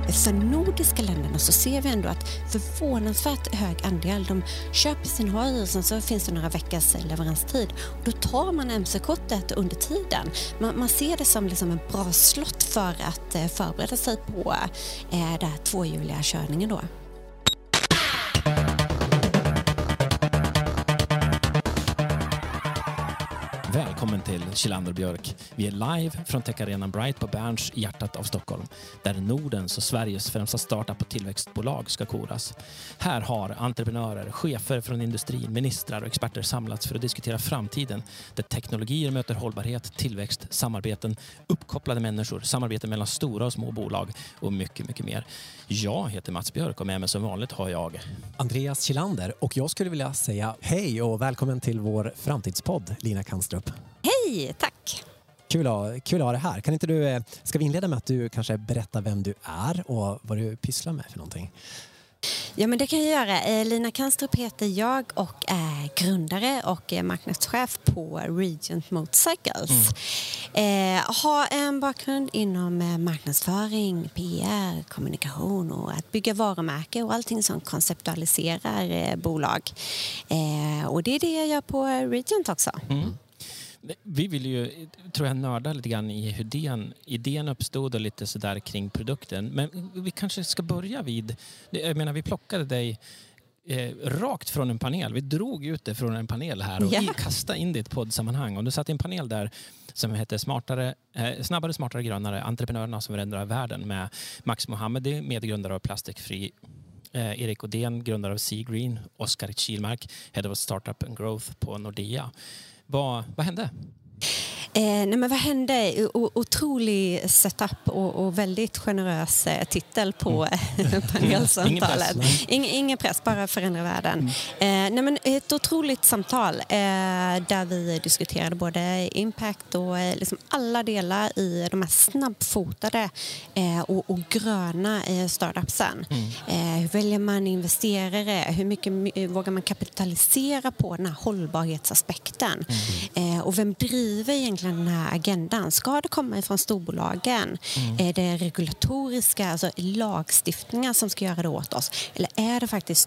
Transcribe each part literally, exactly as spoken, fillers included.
för nordiska länderna så ser vi ändå att förvånansvärt hög andel, de köper sin H I och sen så finns det några veckors leveranstid. Och då tar man M C-kortet under tiden. Man, man ser det som liksom en bra slott för att eh, förbereda sig på eh, den här tvåhjuliga körningen då. Välkommen till Kjellander Björk. Vi är live från Tech-arenan Bright på Berns i hjärtat av Stockholm, där Nordens och Sveriges främsta startup- och tillväxtbolag ska koras. Här har entreprenörer, chefer från industrin, ministrar och experter samlats för att diskutera framtiden, där teknologier möter hållbarhet, tillväxt, samarbeten, uppkopplade människor, samarbeten mellan stora och små bolag och mycket, mycket mer. Jag heter Mats Björk och med mig som vanligt har jag Andreas Kjellander, och jag skulle vilja säga hej och välkommen till vår framtidspodd, Lina Kanstrup. Hej, tack! Kul att, kul att ha dig här. Kan inte du, ska vi inleda med att du kanske berättar vem du är och vad du pysslar med för någonting? Ja, men det kan jag göra. Lina Kanstrup heter jag och är grundare och marknadschef på Regent Motorcycles. Mm. Eh, har en bakgrund inom marknadsföring, P R, kommunikation och att bygga varumärke och allting som konceptualiserar eh, bolag. Eh, och det är det jag gör på Regent också. Mm. Vi vill ju, tror jag, nörda lite grann i hur idén, idén uppstod och lite sådär kring produkten. Men vi kanske ska börja vid, jag menar vi plockade dig eh, rakt från en panel. Vi drog ut det från en panel här och yeah. kastade in det i ett poddsammanhang. Och du satt i en panel där som heter smartare, eh, Snabbare, smartare, grönare, entreprenörerna som förändrar världen med Max Mohammed, medgrundare av Plastikfri, eh, Erik Odén, grundare av Sea Green, Oskar Kihlmark, Head of Startup and Growth på Nordea. Vad, vad hände? Eh, nej men vad hände? O- otrolig setup och, och väldigt generös eh, titel på mm. panelsamtalet. Ingen press, Ing, ingen press, bara förändra världen. Mm. Eh, nej men ett otroligt samtal eh, där vi diskuterade både impact och eh, liksom alla delar i de här snabbfotade eh, och, och gröna eh, startupsen. Mm. Eh, hur väljer man investerare? Hur mycket m- vågar man kapitalisera på den här hållbarhetsaspekten? Mm. Eh, och vem driver egentligen den här agendan? Ska det komma ifrån storbolagen? Mm. Är det regulatoriska, alltså lagstiftningar som ska göra det åt oss? Eller är det faktiskt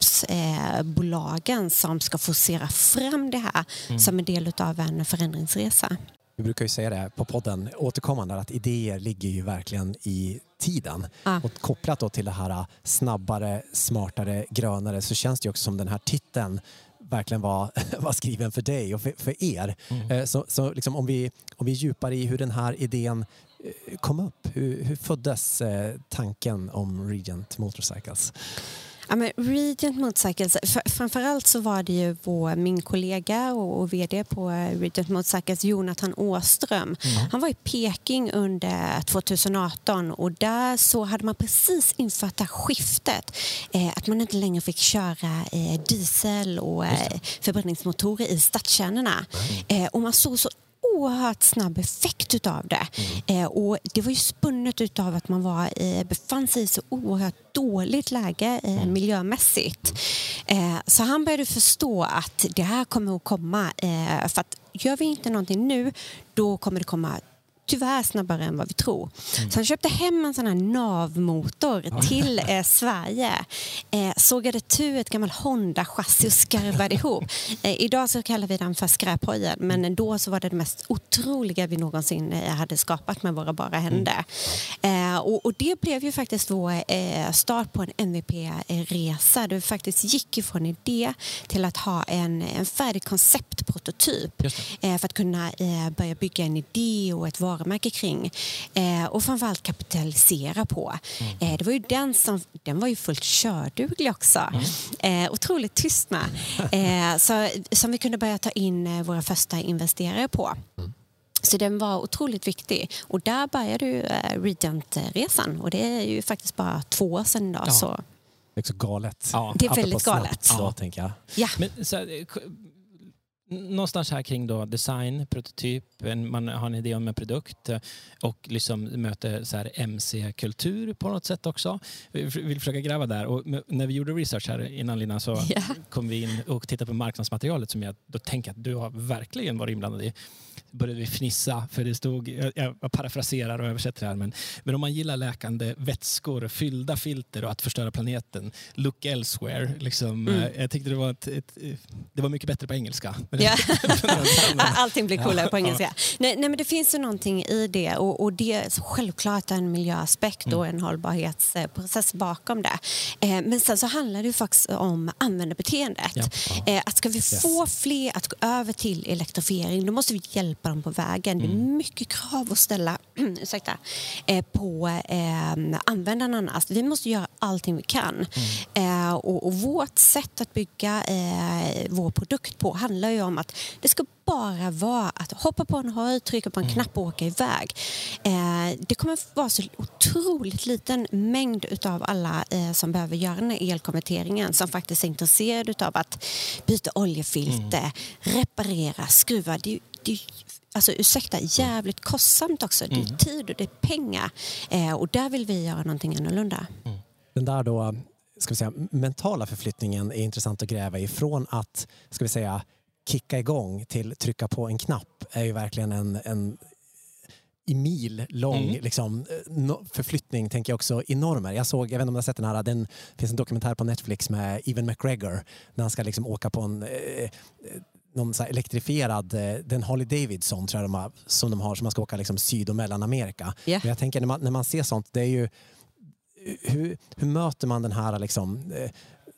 startupsbolagen eh, som ska forcera fram det här mm. som en del av en förändringsresa? Vi brukar ju säga det på podden återkommande att idéer ligger ju verkligen i tiden. Ah. Och kopplat då till det här snabbare, smartare, grönare så känns det ju också som den här titeln verkligen var, var skriven för dig och för, för er. Mm. Så, så liksom om, vi, om vi djupar i hur den här idén kom upp, hur, hur föddes tanken om Regent Motorcycles? Ja, men Regent Motorcycles, framförallt så var det ju vår, min kollega och, och vd på Regent Motorcycles, Jonathan Åström. Mm. Han var i Peking under tjugoarton och där så hade man precis infört det här skiftet. Eh, att man inte längre fick köra eh, diesel och eh, förbränningsmotorer i stadskärnorna. Mm. Eh, och man såg så oerhört snabb effekt utav det. Mm. Eh, och det var ju spunnet utav att man var, eh, befann sig i så oerhört dåligt läge eh, mm. miljömässigt. Eh, så han började förstå att det här kommer att komma. Eh, för att gör vi inte någonting nu, då kommer det komma tyvärr snabbare än vad vi tror. Mm. Så han köpte hem en sån här navmotor mm. till eh, Sverige. Eh, sågade tu ett gammalt Honda-chassi och skarvade ihop. Eh, idag så kallar vi den för skräphojen, men då så var det det mest otroliga vi någonsin eh, hade skapat med våra bara händer. Mm. Eh, och, och det blev ju faktiskt vår eh, start på en M V P-resa. Det faktiskt gick ifrån idé till att ha en, en färdig konceptprototyp eh, för att kunna eh, börja bygga en idé och ett varumärke kring eh, och framförallt kapitalisera på. Mm. Eh, det var ju den som, den var ju fullt körduglig också. Mm. Eh, otroligt tystna. Eh, så, som vi kunde börja ta in eh, våra första investerare på. Mm. Så den var otroligt viktig. Och där började ju eh, Regent-resan. Och det är ju faktiskt bara två år sedan idag. Ja. Så. Det är så galet. Ja. Det är väldigt galet. Då, ja. tänker jag. Ja. Men, så här, någonstans här kring då design, prototyp, man har en idé om en produkt och liksom möter så här M C-kultur på något sätt också. Vi vill försöka gräva där. Och när vi gjorde research här innan, Lina, så yeah. kom vi in och tittade på marknadsmaterialet som jag då tänker att du har verkligen varit inblandad i. Började vi fnissa för det stod, jag parafraserar och översätter det här, men, men om man gillar läkande vätskor, fyllda filter och att förstöra planeten, look elsewhere. Liksom, mm. Jag tyckte det var, ett, ett, det var mycket bättre på engelska. Ja. Allting blir coolare på engelska. Nej, nej, men det finns ju någonting i det och, och det är självklart en miljöaspekt och en hållbarhetsprocess bakom det. Eh, men sen så handlar det ju faktiskt om användarbeteendet. Ja. Eh, att ska vi få yes. fler att gå över till elektrifiering, då måste vi hjälpa dem på vägen. Mm. Det är mycket krav att ställa ursäkta, eh, på eh, användarna. Alltså, vi måste göra allting vi kan. Mm. Eh, och, och vårt sätt att bygga eh, vår produkt på handlar ju om att det ska bara vara att hoppa på en höjd, trycka på en mm. knapp och åka iväg. Eh, det kommer vara så otroligt liten mängd utav alla eh, som behöver göra den här elkonverteringen som faktiskt är intresserade utav att byta oljefilter, mm. reparera, skruva. Det, det, alltså ursäkta, jävligt kostsamt också. Det är mm. tid och det är pengar. Eh, och där vill vi göra någonting annorlunda. Mm. Den där då, ska vi säga, mentala förflyttningen är intressant att gräva ifrån att, ska vi säga, kicka igång till trycka på en knapp är ju verkligen en, en i mil lång mm. liksom, förflyttning, tänker jag också, i normer. Jag såg, jag vet inte om du har sett den här, den finns en dokumentär på Netflix med Ewan McGregor när han ska liksom åka på en eh, någon så här elektrifierad, den Harley Davidson tror jag de har, som de har, som man ska åka liksom Syd- och Mellanamerika. Yeah. Men jag tänker när man, när man ser sånt, det är ju hur, hur möter man den här liksom, eh,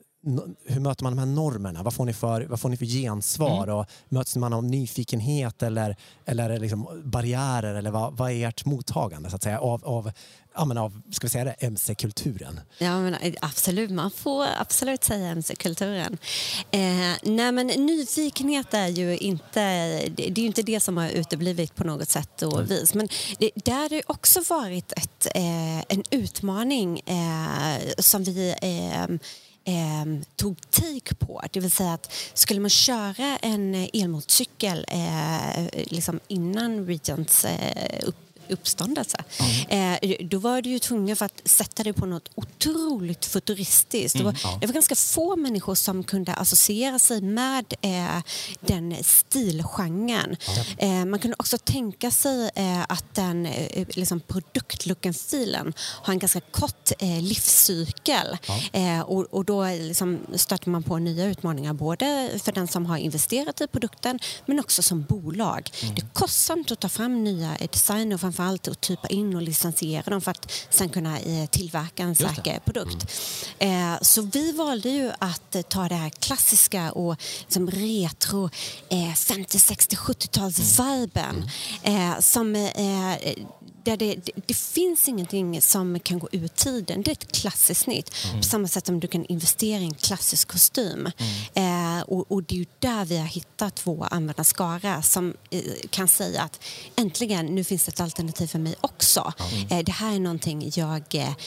hur möter man de här normerna? Vad får ni för, vad får ni för gensvar? Mm. Och möts man av nyfikenhet eller, eller liksom barriärer? Eller vad, vad är ert mottagande så att säga, av, av, ja, men av ska vi säga det, M C-kulturen? Ja, men absolut. Man får absolut säga M C-kulturen. Eh, nej, men nyfikenhet är ju inte, det är ju inte det som har uteblivit på något sätt och mm. vis. Men det, där har det också varit ett, eh, en utmaning eh, som vi eh, Eh, tog tid på. Det vill säga att skulle man köra en elmotorcykel eh, liksom innan Regents eh, upp uppståndelse. Mm. Eh, då var du ju tvungen för att sätta det på något otroligt futuristiskt. Mm. Det, var, ja. det var ganska få människor som kunde associera sig med eh, den stilgenren. Ja. Eh, man kunde också tänka sig eh, att den eh, liksom produktlooken-filen har en ganska kort eh, livscykel. Ja. Eh, och, och då liksom stöter man på nya utmaningar både för den som har investerat i produkten men också som bolag. Mm. Det är kostsamt att ta fram nya designer och framför allt att typa in och licensiera dem för att sen kunna eh, tillverka en säker produkt. Mm. Eh, så vi valde ju att eh, ta det här klassiska och liksom retro eh, femtio, sextio, sjuttio-tals-viben mm. eh, som eh, där det, det, det finns ingenting som kan gå ur tiden. Det är ett klassiskt snitt. Mm. På samma sätt som du kan investera i en klassisk kostym. Mm. Eh, och, och det är ju där vi har hittat vår användarskara som eh, kan säga att äntligen, nu finns det ett alternativ för mig också. Mm. Eh, det här är någonting jag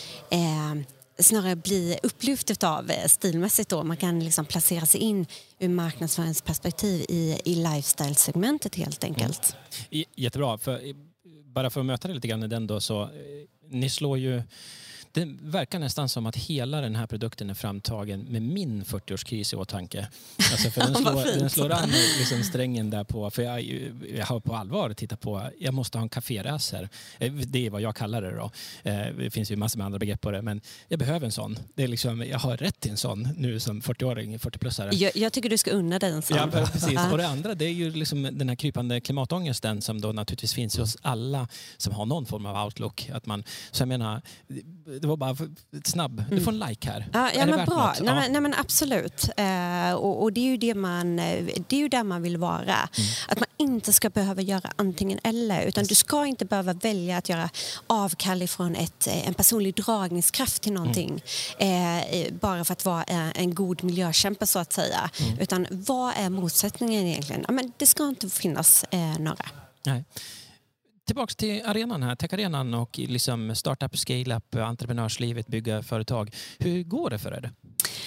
eh, snarare blir upplyft av stilmässigt då. Man kan liksom placera sig in ur marknadsföringsperspektiv i, i lifestyle-segmentet helt enkelt. Mm. Jättebra. För, bara för att möta det lite grann i den då, så ni slår ju... Det verkar nästan som att hela den här produkten är framtagen med min fyrtioårskris i åtanke. Alltså för den slår, den slår an liksom strängen där på, för jag, jag har på allvar tittat på, jag måste ha en kaféracer. Det är vad jag kallar det då. Det finns ju massor med andra begrepp på det, men jag behöver en sån. Det är liksom, jag har rätt till en sån nu som fyrtioåring, fyrtio-plussare. Jag, jag tycker du ska unna dig en sån. Ja, precis. Och det andra, det är ju liksom den här krypande klimatångesten som då naturligtvis finns hos alla som har någon form av outlook. Att man, så jag menar, det var bara snabb. Du får en like här. Ja, ja men bra. Nej, ja. nej men absolut. Eh, och, och det är ju det man det är ju där man vill vara. Mm. Att man inte ska behöva göra antingen eller, utan du ska inte behöva välja att göra avkall ifrån ett, en personlig dragningskraft till någonting. Mm. Eh, bara för att vara en god miljökämpe så att säga. Mm. Utan vad är motsättningen egentligen? Ja, men det ska inte finnas eh, några. Nej. Tillbaka till arenan här, tech-arenan och liksom startup, scale-up, entreprenörslivet, bygga företag. Hur går det för er?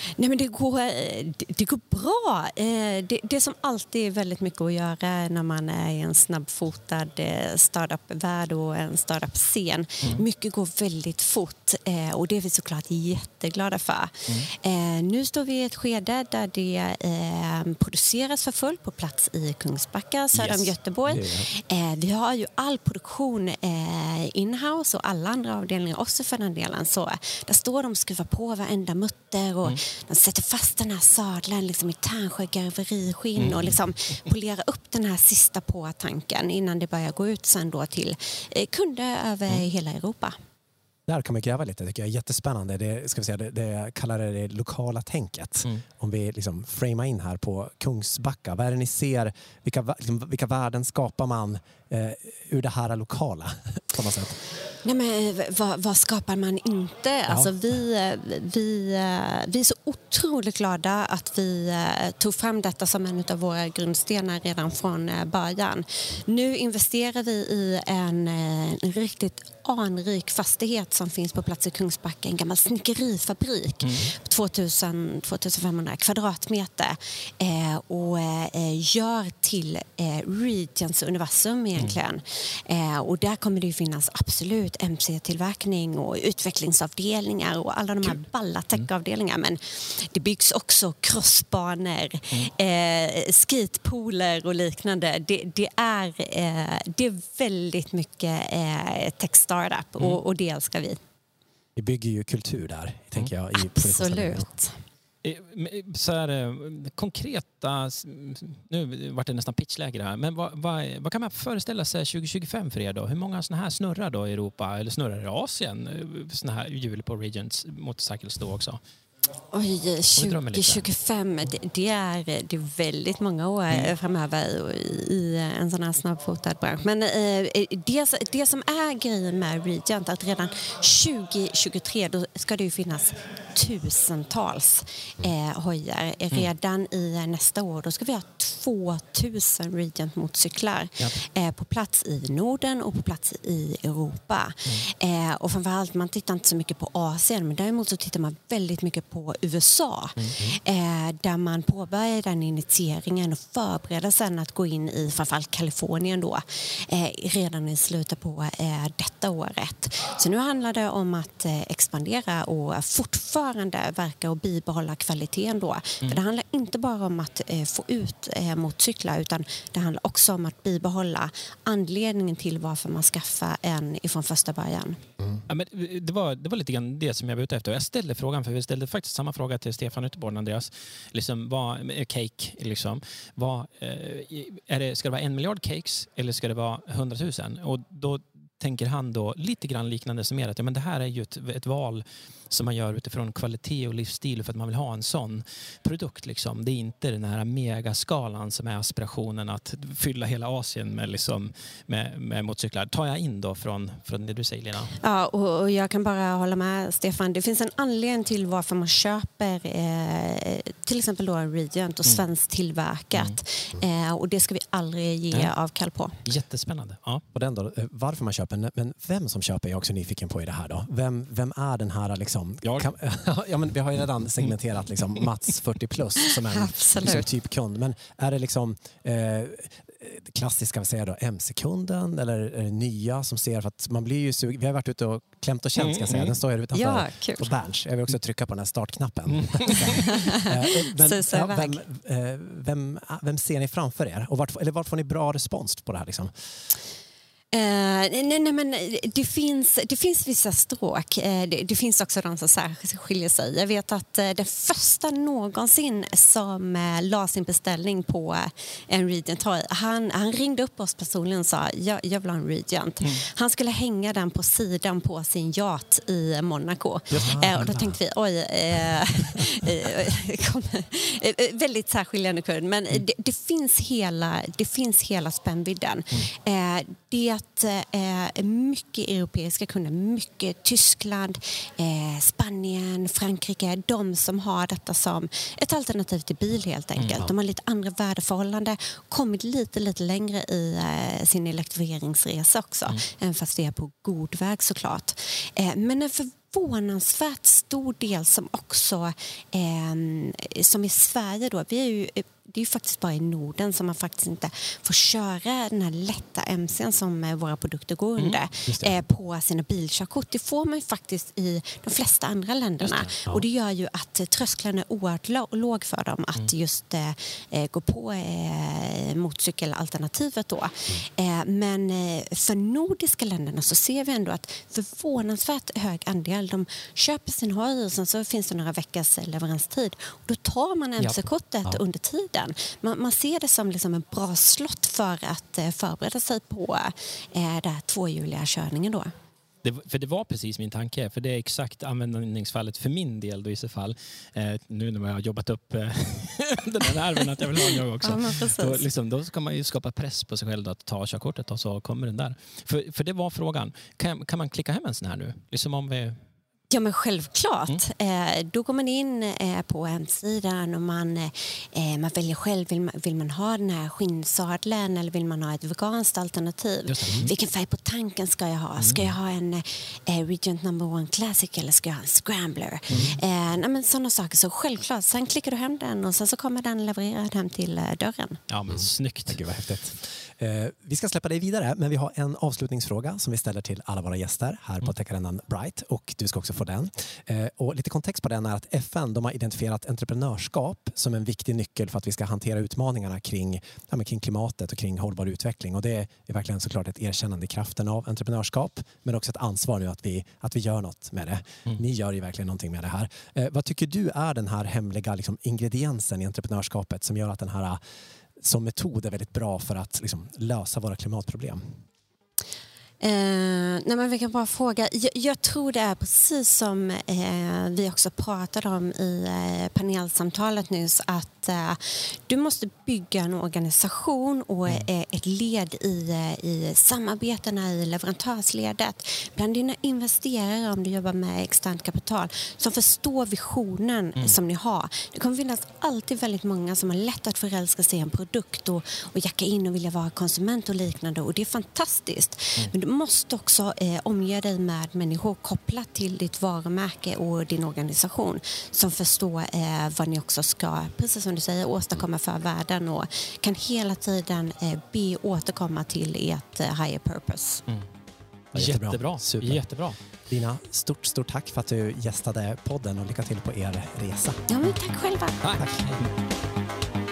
Nej, men det går, det, det går bra. Det, det som alltid är väldigt mycket att göra när man är i en snabbfotad startup-värld och en startup-scen. Mm. Mycket går väldigt fort och det är vi såklart jätteglada för. Mm. Nu står vi i ett skede där det produceras för fullt på plats i Kungsbacka, söder om yes. Göteborg. Yeah. Vi har ju all produktion in-house och alla andra avdelningar också för den delen. Så där står de och skruvar på varenda mutter och mm. de sätter fast den här sadeln liksom i Tärnsjö garveriskinn mm. och liksom polerar upp den här sista på tanken innan det börjar gå ut sen då till kunder över mm. hela Europa. Där kan man gräva lite, tycker jag är jättespännande. Det, ska vi säga, det, det jag kallar det, det lokala tänket. Mm. Om vi liksom framar in här på Kungsbacka. Vad är det ni ser? Vilka, liksom, vilka värden skapar man eh, ur det här lokala på något sätt? Nej, men vad, vad skapar man inte? Ja. Alltså, vi, vi, vi är så otroligt glada att vi tog fram detta som en av våra grundstenar redan från början. Nu investerar vi i en, en riktigt anrik fastighet som finns på plats i Kungsbacka, en gammal snickerifabrik, mm. tvåtusen till tvåtusenfemhundra kvadratmeter eh, och eh, gör till eh, Regents universum egentligen. Mm. Eh, och där kommer det ju finnas absolut M C-tillverkning och utvecklingsavdelningar och alla de här balla tech-avdelningar, men det byggs också crossbanor, mm. eh, skatepooler och liknande. Det, det, är, eh, det är väldigt mycket eh, tech-startup mm. och, och det älskar vi. Vi bygger ju kultur där, mm. tänker jag. I Absolut. Så här, konkreta, nu vart det nästan pitchläge här, men vad, vad, vad kan man föreställa sig tjugo tjugofem för er då? Hur många såna här snurrar då i Europa, eller snurrar i Asien, såna här hjul på Regents Motorcycles då också? Oj, tjugo tjugofem, det, det, är, det är väldigt många år mm. framöver i, i en sån här snabbfotad bransch. Men eh, det, det som är grejen med Regent, att redan tjugo tjugotre då ska det ju finnas tusentals eh, hojar. Redan mm. i nästa år då ska vi ha tvåtusen Regent-motorcyklar ja. eh, på plats i Norden och på plats i Europa. Mm. Eh, och framförallt, man tittar inte så mycket på Asien, men däremot så tittar man väldigt mycket på U S A. Mm. Eh, där man påbörjar den initieringen och förbereder sen att gå in i framförallt Kalifornien då, eh, redan i slutet på eh, detta året. Så nu handlar det om att eh, expandera och fortfarande verka och bibehålla kvaliteten då. Mm. För det handlar inte bara om att eh, få ut eh, motorcyklar, utan det handlar också om att bibehålla anledningen till varför man skaffar en ifrån första början. Mm. Ja, men det, var, det var lite grann det som jag var ute efter. Jag ställde frågan, för vi ställde faktiskt samma fråga till Stefan Utterborn, Andreas. Liksom, vad är cake? Liksom, vad, är det, ska det vara en miljard cakes eller ska det vara hundratusen? Och då tänker han då lite grann liknande som er, att ja, men det här är ju ett, ett val som man gör utifrån kvalitet och livsstil för att man vill ha en sån produkt. Liksom. Det är inte den här megaskalan som är aspirationen att fylla hela Asien med, liksom, med, med motorcyklar. Tar jag in då från, från det du säger, Lena? Ja, och, och jag kan bara hålla med Stefan. Det finns en anledning till varför man köper eh, till exempel då en Regent och svenskt tillverkat. Mm. Eh, och det ska vi aldrig ge ja. avkall på. Jättespännande. Ja. Och den då, varför man köper, men vem som köper är jag också nyfiken på i det här då. Vem, vem är den här liksom? Kan, ja, men vi har ju redan segmenterat liksom Mats fyrtio plus som en liksom, typ kund. Men är det liksom eh, klassiska, vad säger då, M C-kunden eller är det nya som ser, för att man blir ju sug- vi har varit ute och klämt och känt, ska jag säga. Den står ju utanför ja, kul. på Berns. Jag vill också trycka på den här startknappen. Mm. Men, ja, vem, vem, vem ser ni framför er? Och vart, eller vart får ni bra respons på det här liksom? Uh, nej, nej, men det finns, det finns vissa stråk. Uh, det, det finns också de som särskilt skiljer sig. Jag vet att uh, den första någonsin som uh, la sin beställning på uh, en Regent, han, han ringde upp oss personligen och sa jag, jag vill ha en Regent. Mm. Han skulle hänga den på sidan på sin yacht i Monaco. Uh, och då tänkte vi, oj, uh, uh, kom, uh, väldigt särskiljande kund. Men mm. det, det, finns hela, det finns hela spännvidden. Mm. Uh, det Eh, mycket europeiska kunder, mycket Tyskland, eh, Spanien, Frankrike, de som har detta som ett alternativ till bil helt enkelt. Mm. De har lite andra värdeförhållanden, kommit lite lite längre i eh, sin elektrifieringsresa också, mm. även fast det är på god väg såklart. Eh, men en för förvånansvärt stor del som också eh, som i Sverige då, vi är ju det är ju faktiskt bara i Norden som man faktiskt inte får köra den här lätta M C:n som våra produkter går under mm, eh, på sina bilkörkort. Det får man ju faktiskt i de flesta andra länderna. Det, ja. Och det gör ju att tröskeln är oerhört låg för dem att mm. just eh, gå på eh, motorcykelalternativet då. Mm. Eh, men eh, för nordiska länderna så ser vi ändå att förvånansvärt hög andel, de köper sin hoj och sen så finns det några veckors leveranstid. Och då tar man M C-kortet ja. under tiden. Man, man ser det som liksom en bra slott för att eh, förbereda sig på eh, den här tvåhjuliga körningen då. Det, för det var precis min tanke, för det är exakt användningsfallet för min del då i så fall. Eh, nu när jag har jobbat upp eh, den här nerven att jag vill ha en jag också. Ja, då, liksom, då ska man ju skapa press på sig själv då, att ta körkortet och så kommer den där. För, för det var frågan, kan, kan man klicka hem en sån här nu? Liksom om vi... Ja, men självklart. Mm. Eh, då går man in eh, på hemsidan och man, eh, man väljer själv. Vill man, vill man ha den här skinnsadlen eller vill man ha ett veganskt alternativ? Mm. Vilken färg på tanken ska jag ha? Mm. Ska jag ha en eh, Regent number one Classic eller ska jag ha en Scrambler? Mm. Eh, nej, men sådana saker. Så självklart. Sen klickar du hem den och sen så kommer den levererad hem till eh, dörren. Ja, men snyggt. Gud vad häftigt. Eh, vi ska släppa dig vidare, men vi har en avslutningsfråga som vi ställer till alla våra gäster här mm. på Tech-arenan Bright, och du ska också få den. Eh, och lite kontext på den är att F N de har identifierat entreprenörskap som en viktig nyckel för att vi ska hantera utmaningarna kring, ja, men kring klimatet och kring hållbar utveckling. Och det är verkligen såklart ett erkännande i kraften av entreprenörskap, men också ett ansvar nu att vi, att vi gör något med det. Mm. Ni gör ju verkligen någonting med det här. Eh, vad tycker du är den här hemliga liksom, ingrediensen i entreprenörskapet som gör att den här som metod är väldigt bra för att liksom, lösa våra klimatproblem? Eh, nej men vi kan bara fråga. Jag, jag tror det är precis som eh, vi också pratade om i eh, panelsamtalet nyss, att eh, du måste bygga en organisation och eh, ett led i, eh, i samarbetena i leverantörsledet bland dina investerare, om du jobbar med externt kapital, som förstår visionen mm. som ni har. Det kommer finnas alltid väldigt många som har lätt att förälska sig i en produkt och, och jacka in och vilja vara konsument och liknande, och det är fantastiskt. Mm. Men du måste också eh, omge dig med människor kopplat till ditt varumärke och din organisation som förstår eh, vad ni också ska, precis som du säger, åstadkomma för världen och kan hela tiden eh, be återkomma till ert eh, higher purpose. Mm. Jättebra. Jättebra. Super. Jättebra. Lina, stort, stort tack för att du gästade podden och lycka till på er resa. Ja, men tack själva. Tack. tack.